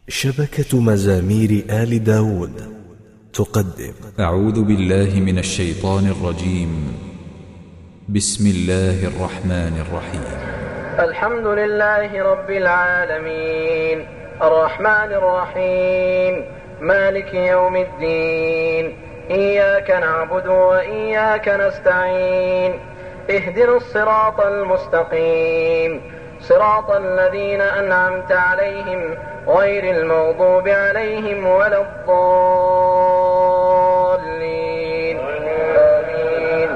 شبكة مزامير آل داود تقدم. أعوذ بالله من الشيطان الرجيم. بسم الله الرحمن الرحيم. الحمد لله رب العالمين الرحمن الرحيم مالك يوم الدين. إياك نعبد وإياك نستعين. اهدنا الصراط المستقيم صراط الذين أنعمت عليهم غير المغضوب عليهم ولا الضالين. آمين.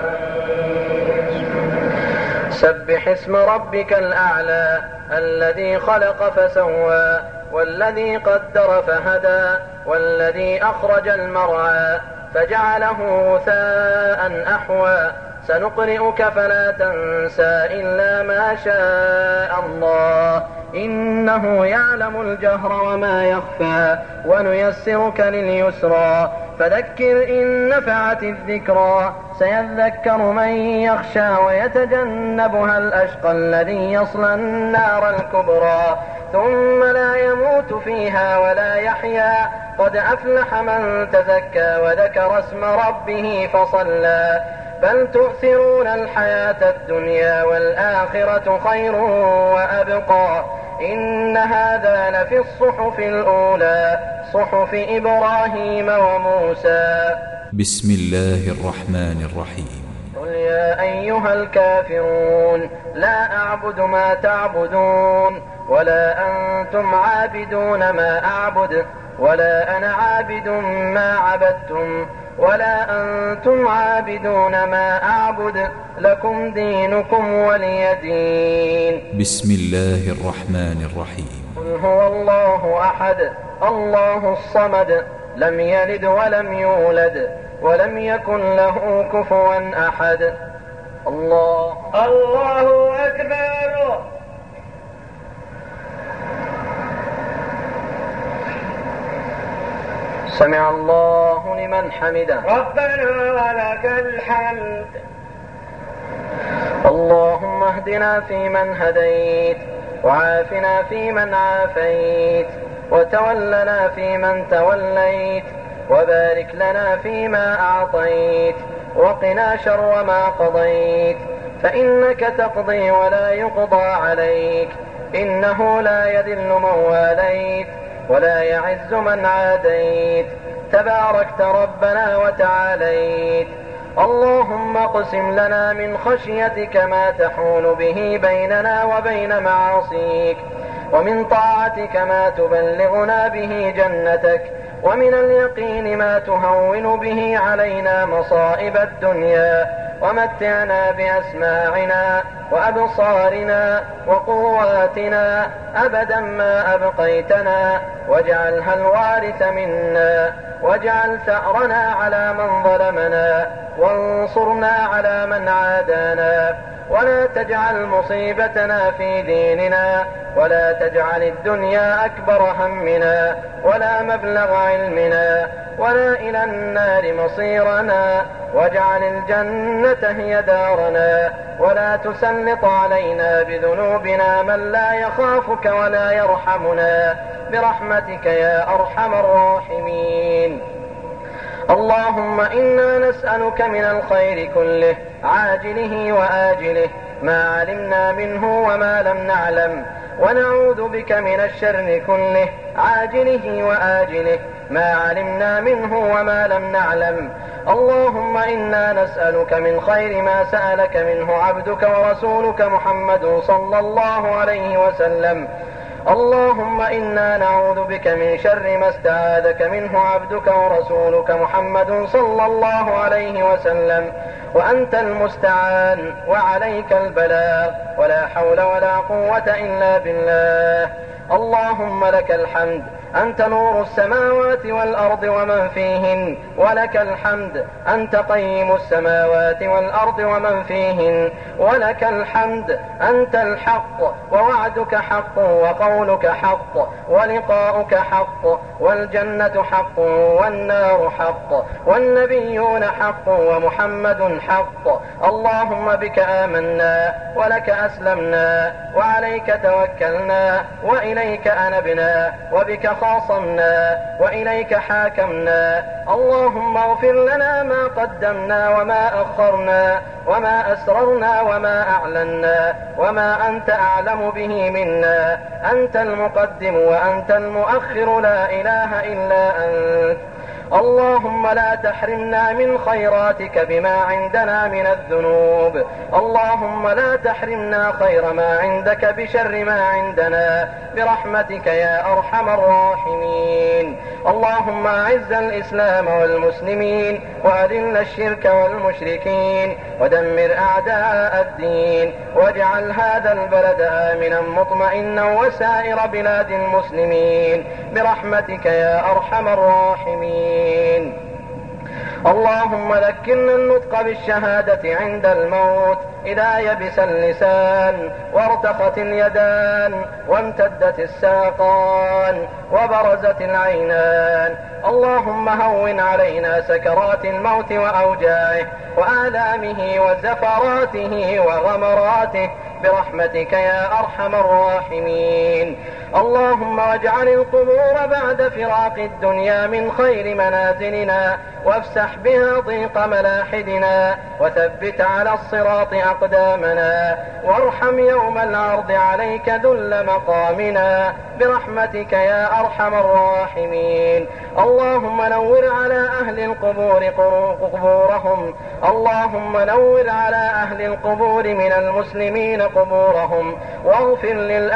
سبح اسم ربك الأعلى الذي خلق فسوى والذي قدر فهدى والذي أخرج المرعى فجعله غثاء أحوى. سنقرئك فلا تنسى إلا ما شاء الله إنه يعلم الجهر وما يخفى ونيسرك لليسرى فذكر إن نفعت الذكرى. سيذكر من يخشى ويتجنبها الأشقى الذي يصلى النار الكبرى ثم لا يموت فيها ولا يحيا. قد أفلح من تزكى وذكر اسم ربه فصلى. بل تؤثرون الحياة الدنيا والآخرة خير وأبقى. إن هذا لفي الصحف الأولى صحف إبراهيم وموسى. بسم الله الرحمن الرحيم. قل يا أيها الكافرون لا أعبد ما تعبدون ولا أنتم عابدون ما أعبد ولا أنا عابد ما عبدتم ولا أنتم عابدون ما أعبد لكم دينكم ولي دين. بسم الله الرحمن الرحيم. قل هو الله أحد الله الصمد لم يلد ولم يولد ولم يكن له كفوا أحد. الله أكبر. سمع الله لمن حمده. ربنا ولك الحمد. اللهم اهدنا فيمن هديت وعافنا فيمن عافيت وتولنا فيمن توليت وبارك لنا فيما أعطيت وقنا شر ما قضيت فإنك تقضي ولا يقضى عليك إنه لا يذل من واليت ولا يعز من عاديت تباركت ربنا وتعاليت. اللهم اقسم لنا من خشيتك ما تحول به بيننا وبين معاصيك ومن طاعتك ما تبلغنا به جنتك ومن اليقين ما تهون به علينا مصائب الدنيا ومتعنا بأسماعنا وأبصارنا وقواتنا أبدا ما أبقيتنا واجعلها الوارث منا واجعل ثأرنا على من ظلمنا وانصرنا على من عادانا ولا تجعل مصيبتنا في ديننا ولا تجعل الدنيا أكبر همنا ولا مبلغ علمنا ولا إلى النار مصيرنا واجعل الجنة هي دارنا ولا تسلط علينا بذنوبنا من لا يخافك ولا يرحمنا برحمتك يا أرحم الراحمين. اللهم إنا نسألك من الخير كله عاجله وآجله ما علمنا منه وما لم نعلم ونعوذ بك من الشر كله عاجله وآجله ما علمنا منه وما لم نعلم. اللهم إنا نسألك من خير ما سألك منه عبدك ورسولك محمد صلى الله عليه وسلم. اللهم إنا نعوذ بك من شر ما استعاذك منه عبدك ورسولك محمد صلى الله عليه وسلم وأنت المستعان وعليك البلاغ ولا حول ولا قوة إلا بالله. اللهم لك الحمد أنت نور السماوات والأرض ومن فيهن ولك الحمد أنت قيم السماوات والأرض ومن فيهن ولك الحمد أنت الحق ووعدك حق وقولك حق ولقاؤك حق والجنة حق والنار حق والنبيون حق ومحمد حق. اللهم بك آمنا ولك أسلمنا وعليك توكلنا وإليك أنبنا وبك خاصمنا وإليك حاكمنا. اللهم اغفر لنا ما قدمنا وما أخرنا وما أسررنا وما أعلنا وما أنت أعلم به منا. أنت المقدم وأنت المؤخر، لا إله إلا أنت. اللهم لا تحرمنا من خيراتك بما عندنا من الذنوب. اللهم لا تحرمنا خير ما عندك بشر ما عندنا، برحمتك يا أرحم الراحمين. اللهم أعز الإسلام والمسلمين وأذل الشرك والمشركين ودمر أعداء الدين، واجعل هذا البلد آمنا مطمئنا وسائر بلاد المسلمين برحمتك يا أرحم الراحمين. اللهم ذكرنا النطق بالشهادة عند الموت إذا يبس اللسان وارتخت اليدان وامتدت الساقان وبرزت العينان. اللهم هون علينا سكرات الموت وأوجاعه وآلامه وزفراته وغمراته برحمتك يا أرحم الراحمين. اللهم واجعل القبور بعد فراق الدنيا من خير منازلنا، وافسح بها ضيق ملاحدنا، وثبت على الصراط أقدامنا، وارحم يوم العرض عليك ذل مقامنا برحمتك يا أرحم الراحمين. اللهم نور على أهل القبور قبورهم. اللهم نور على أهل القبور من المسلمين قبورهم، واغفر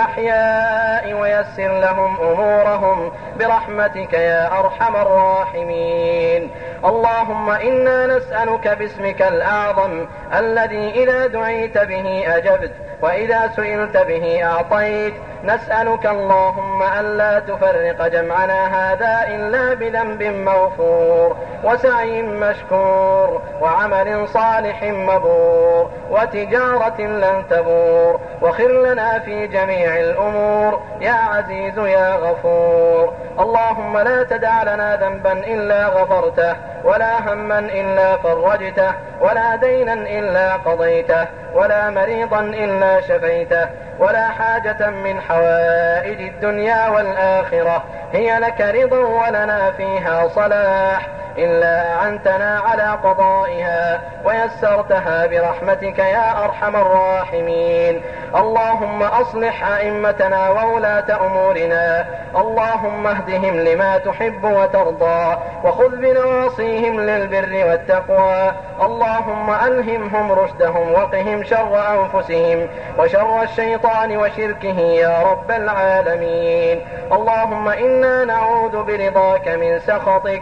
للأحياء ويسر لهم أمورهم برحمتك يا أرحم الراحمين. اللهم إنا نسألك باسمك الأعظم الذي إذا دعيت به أجبت وإذا سئلت به أعطيت، نسألك اللهم ألا تفرق جمعنا هذا إلا بذنب مغفور وسعي مشكور وعمل صالح مبرور وتجارة لن تبور، وخر لنا في جميع الأمور يا عزيز يا غفور. اللهم لا تدع لنا ذنبا إلا غفرته، ولا هما إلا فرجته، ولا دينا إلا قضيته، ولا مريضا إلا شفيته، ولا حاجة من حوائج الدنيا والآخرة هي لك رضا ولنا فيها صلاح إلا أعنتنا على قضائها ويسرتها برحمتك يا أرحم الراحمين. اللهم أصلح أئمتنا وولاة أمورنا، اللهم اهدهم لما تحب وترضى، وخذ بنواصيهم للبر والتقوى. اللهم ألهمهم رشدهم وقهم شر أنفسهم وشر الشيطان وشركه يا رب العالمين. اللهم إنا نعوذ برضاك من سخطك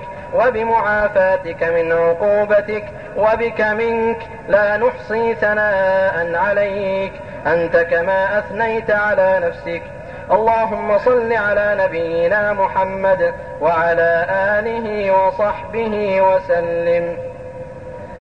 وبمعافاتك من عقوبتك، وبك منك لا نحصي ثناء عليك أنت كما أثنيت على نفسك. اللهم صل على نبينا محمد وعلى آله وصحبه وسلم.